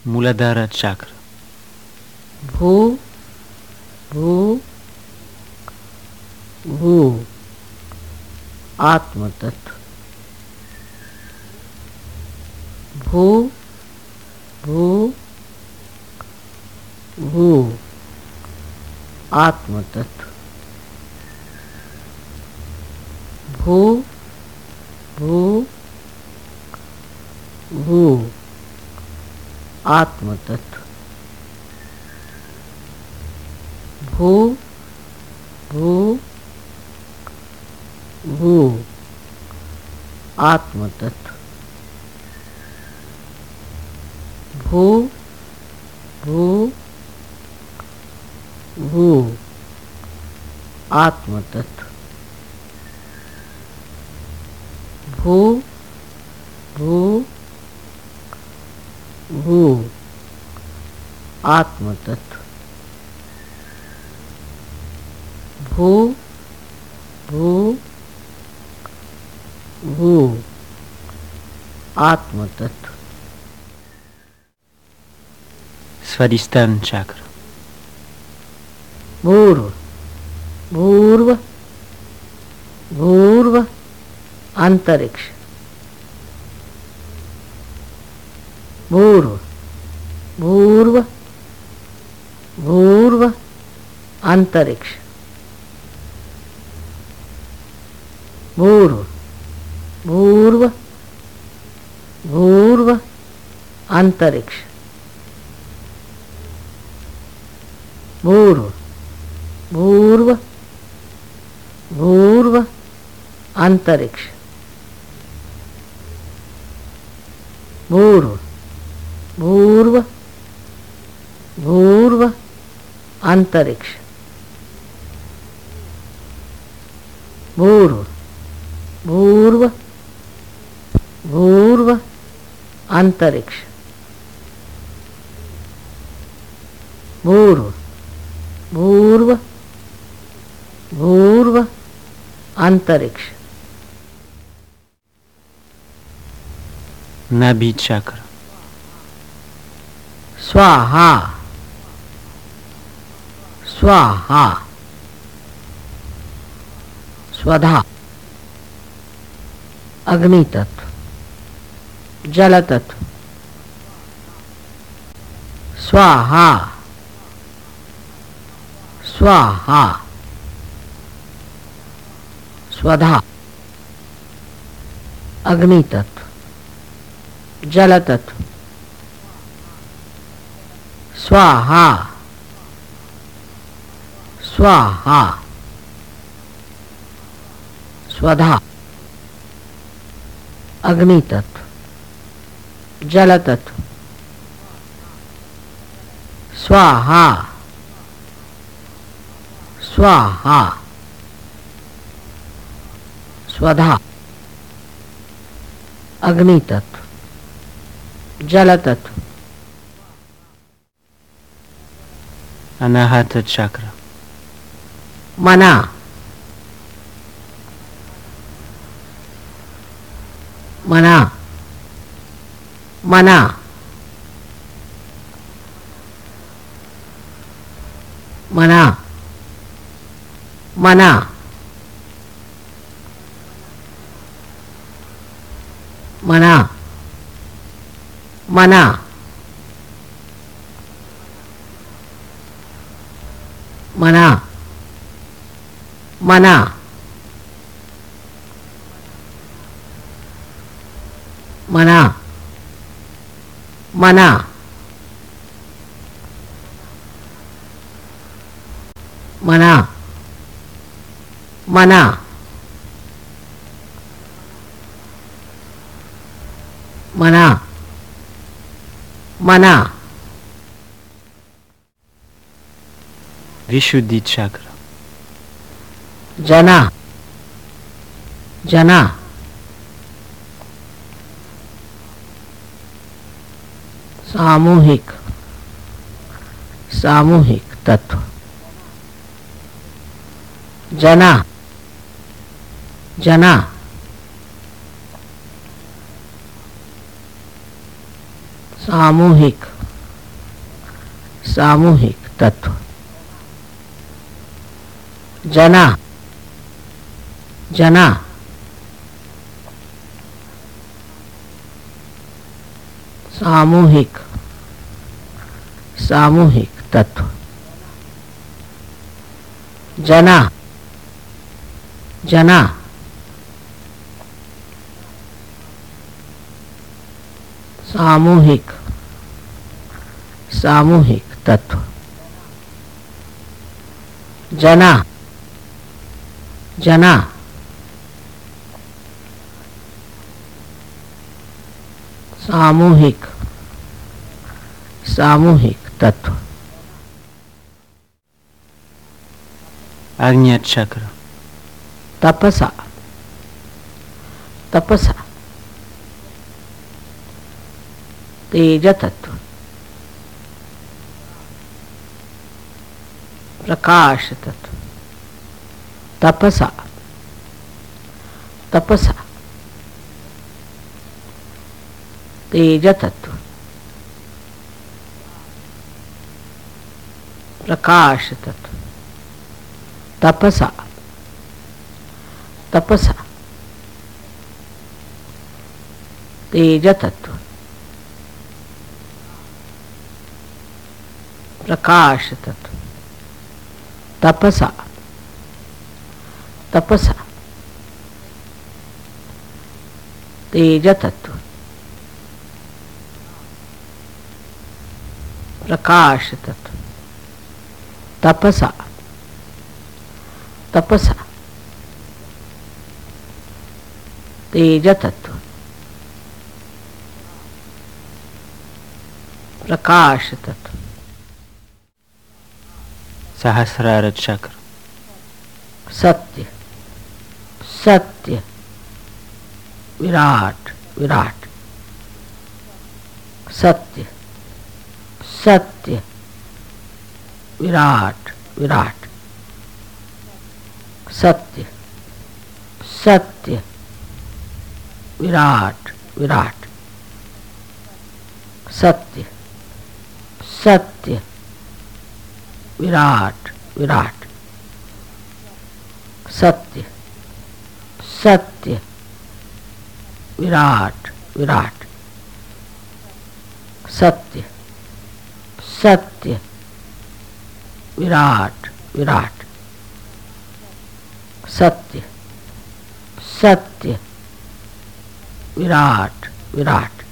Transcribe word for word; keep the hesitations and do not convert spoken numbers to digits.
मूलाधार चक्र। भू भू भू आत्म तत्व। भू भू भू आत्म तत्व। भू भू भू आत्म तत्व। भू भू भू आत्म तत्व। भू भू भू आत्म तत्व। भू भू भू आत्म तत्व। भू भू भू आत्म तत्व। स्वादिष्टान चक्र। भूर्व भूर्व भूर्व अंतरिक्ष। भूर्व भूर्व भूर्व अंतरिक्ष। भूर्व भूर्व भूर्व अंतरिक्ष। भूर्व भूर्व भूर्व अंतरिक्ष। भूर्व भूर्व भूर्व अंतरिक्ष। भूर्व भूर्व भूर्व अंतरिक्ष। भूर्व भूर्व भूर्व अंतरिक्ष। नाभि चक्र। स्वाहा स्वाहा स्वधा अग्नि तत्व जल तत्व। स्वाहा स्वाहा स्वधा अग्नि तत्व जल तत्व। स्वाहा स्वाहा स्वधा अग्नि तत्व जल तत्व। स्वाहा स्वाहा स्वधा अग्नि तत्व जल तत्व। अनाहत चक्र। मना मना मना मना मना मना मना मना मना मना मना मना मना मना मना विशुद्धि चक्र। जना जना सामूहिक सामूहिक तत्व। जना जना सामूहिक सामूहिक तत्व। जना जना सामूहिक सामूहिक तत्व। जना जना सामूहिक सामूहिक तत्व। जना जना सामूहिक सामूहिक तत्व। आज्ञा चक्र। तपसा तपसा तेज तत्व। प्रकाश तत्व। तपसा तपसा तेज तत्व। प्रकाश तत्व। तपसा तपसा तेज तत्व। प्रकाश तत्व। तपसा तपसा तेज तत्व। प्रकाश तत्व। तपसा तपसा तेज तत्व। प्रकाश तत्व। सहस्रार चक्र। सत्य सत्य विराट विराट। सत्य सत्य विराट विराट। सत्य सत्य विराट विराट। सत्य सत्य विराट विराट। सत्य सत्य विराट विराट। सत्य सत्य विराट विराट। सत्य सत्य विराट विराट।